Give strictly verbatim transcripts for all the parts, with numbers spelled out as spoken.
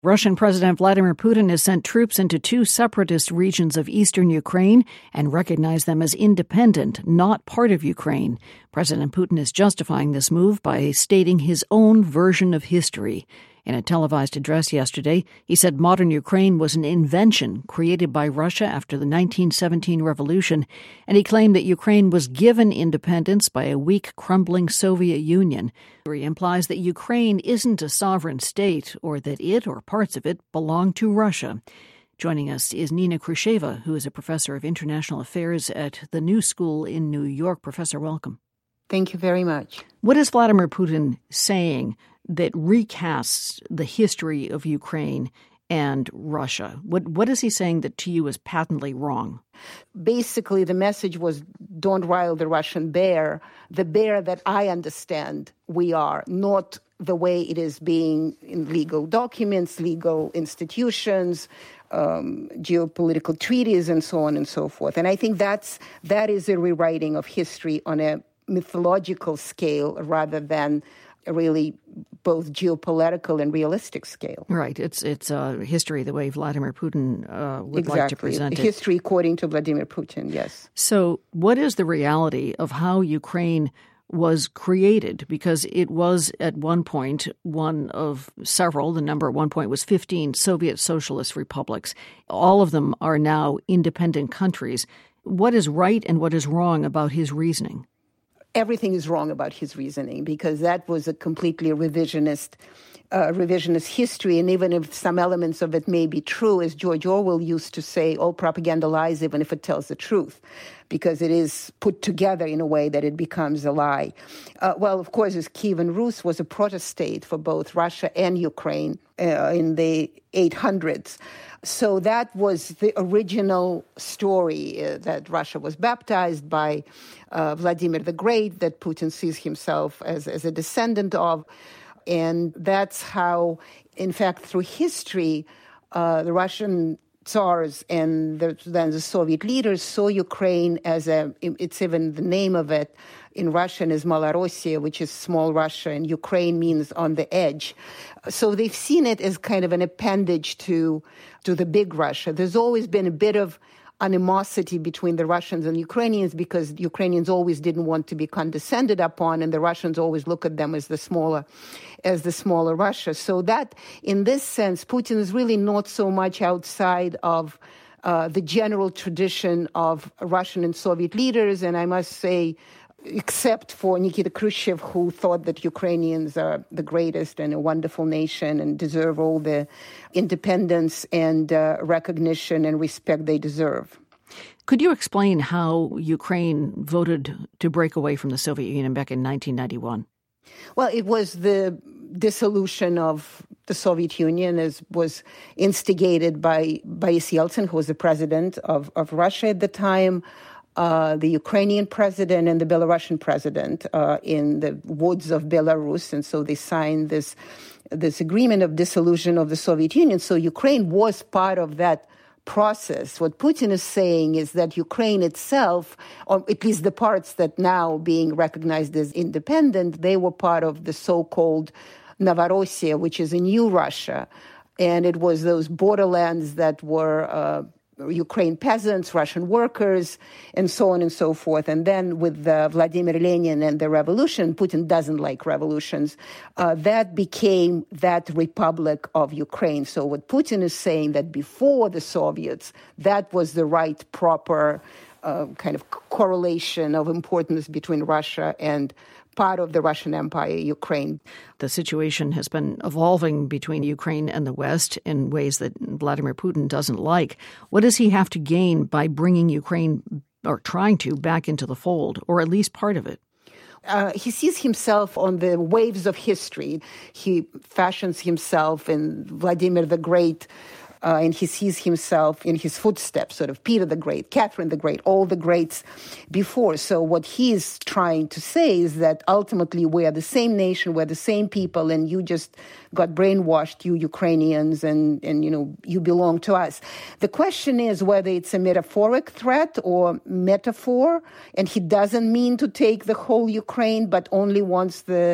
Russian President Vladimir Putin has sent troops into two separatist regions of eastern Ukraine and recognized them as independent, not part of Ukraine. President Putin is justifying this move by stating his own version of history. In a televised address yesterday, he said modern Ukraine was an invention created by Russia after the nineteen seventeen revolution, and he claimed that Ukraine was given independence by a weak, crumbling Soviet Union. He implies that Ukraine isn't a sovereign state, or that it or parts of it belong to Russia. Joining us is Nina Khrushcheva, who is a professor of international affairs at the New School in New York. Professor, welcome. Thank you very much. What is Vladimir Putin saying that recasts the history of Ukraine and Russia? What what is he saying that to you is patently wrong? Basically, the message was, don't rile the Russian bear, the bear that I understand we are, not the way it is being in legal documents, legal institutions, um, geopolitical treaties, and so on and so forth. And I think that's that is a rewriting of history on a mythological scale rather than really both geopolitical and realistic scale. Right. It's it's uh, history the way Vladimir Putin uh, would exactly. like to present it. History according to Vladimir Putin, yes. So what is the reality of how Ukraine was created? Because it was at one point one of several, the number at one point was fifteen Soviet socialist republics. All of them are now independent countries. What is right and what is wrong about his reasoning? Everything is wrong about his reasoning, because that was a completely revisionist uh, revisionist history. And even if some elements of it may be true, as George Orwell used to say, all propaganda lies even if it tells the truth, because it is put together in a way that it becomes a lie. Uh, well, of course, as Kievan Rus was a protostate for both Russia and Ukraine uh, in the eight hundreds. So that was the original story uh, that Russia was baptized by uh, Vladimir the Great, that Putin sees himself as, as a descendant of. And that's how, in fact, through history, uh, the Russian Tsars and the, then the Soviet leaders saw Ukraine as a, it's even the name of it in Russian is Malorossiya, which is small Russia, and Ukraine means on the edge. So they've seen it as kind of an appendage to, to the big Russia. There's always been a bit of animosity between the Russians and Ukrainians because Ukrainians always didn't want to be condescended upon, and the Russians always look at them as the smaller, as the smaller Russia. So that, in this sense, Putin is really not so much outside of uh, the general tradition of Russian and Soviet leaders, and I must say, except for Nikita Khrushchev, who thought that Ukrainians are the greatest and a wonderful nation and deserve all the independence and uh, recognition and respect they deserve. Could you explain how Ukraine voted to break away from the Soviet Union back in nineteen ninety-one? Well, it was the dissolution of the Soviet Union, as was instigated by Boris Yeltsin, who was the president of, of Russia at the time, Uh, the Ukrainian president and the Belarusian president uh, in the woods of Belarus. And so they signed this, this agreement of dissolution of the Soviet Union. So Ukraine was part of that process. What Putin is saying is that Ukraine itself, or at least the parts that now being recognized as independent, they were part of the so-called Novorossiya, which is a new Russia. And it was those borderlands that were uh, Ukraine peasants, Russian workers, and so on and so forth. And then with uh, Vladimir Lenin and the revolution, Putin doesn't like revolutions, uh, that became that Republic of Ukraine. So what Putin is saying that before the Soviets, that was the right, proper uh, kind of correlation of importance between Russia and part of the Russian Empire, Ukraine. The situation has been evolving between Ukraine and the West in ways that Vladimir Putin doesn't like. What does he have to gain by bringing Ukraine, or trying to, back into the fold, or at least part of it? Uh, he sees himself on the waves of history. He fashions himself in Vladimir the Great, Uh, and he sees himself in his footsteps, sort of Peter the Great, Catherine the Great, all the greats before. So what he's trying to say is that ultimately we are the same nation, we're the same people, and you just got brainwashed, you Ukrainians, and, and you know, you belong to us. The question is whether it's a metaphoric threat or metaphor, and he doesn't mean to take the whole Ukraine, but only wants the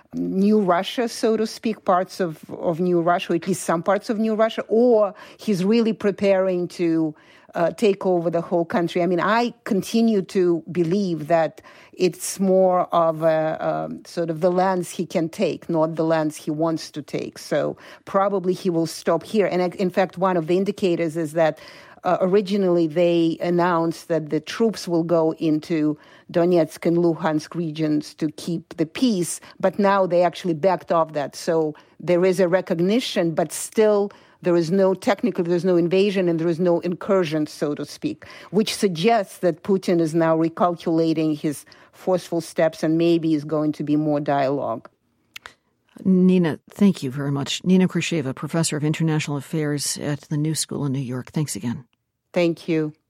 New Russia, so to speak, parts of, of New Russia, or at least some parts of New Russia, or he's really preparing to uh, take over the whole country. I mean, I continue to believe that it's more of a, um, sort of the lands he can take, not the lands he wants to take. So probably he will stop here. And in fact, one of the indicators is that Uh, originally, they announced that the troops will go into Donetsk and Luhansk regions to keep the peace, but now they actually backed off that. So there is a recognition, but still there is no technical, there's no invasion and there is no incursion, so to speak, which suggests that Putin is now recalculating his forceful steps and maybe is going to be more dialogue. Nina, thank you very much. Nina Krasheva, professor of international affairs at the New School in New York. Thanks again. Thank you.